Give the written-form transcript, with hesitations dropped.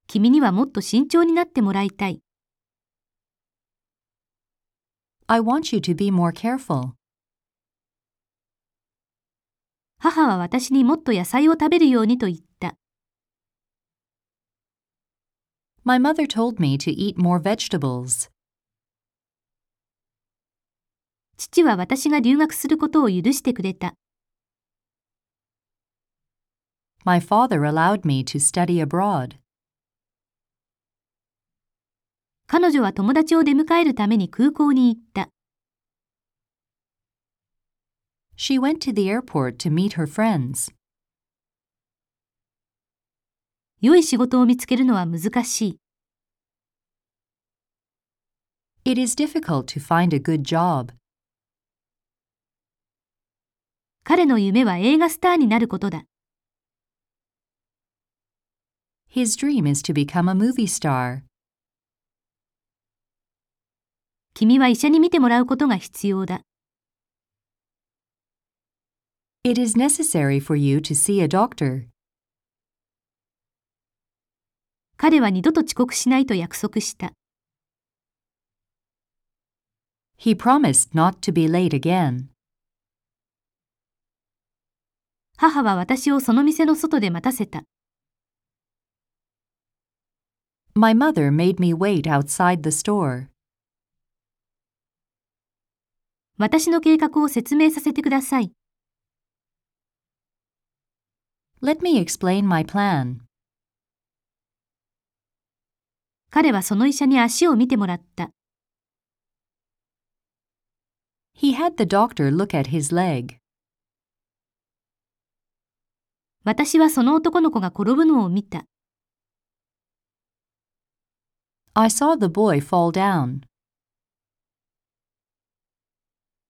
君にはもっと慎重になってもらいたい。 I want you to be more careful. 母は私にもっと野菜を食べるようにと言った。 My mother told me to eat more vegetables. 父は私が留学することを許してくれた。 My father allowed me to study abroad. 彼女は友達を出迎えるために空港に行った。 She went to the airport to meet her friends. 良い仕事を見つけるのは難しい。 It is difficult to find a good job. 彼の夢は映画スターになることだ。 His dream is to become a movie star. 君は医者に診てもらうことが必要だ。 It is necessary for you to see a doctor. 彼は二度と遅刻しないと約束した。 He promised not to be late again. 母は私をその店の外で待たせた。 My mother made me wait outside the store. 私の計画を説明させてください。 Let me explain my plan. 彼はその医者に足を見てもらった。 He had the doctor look at his leg. 私はその男の子が転ぶのを見た。 I saw the boy fall down.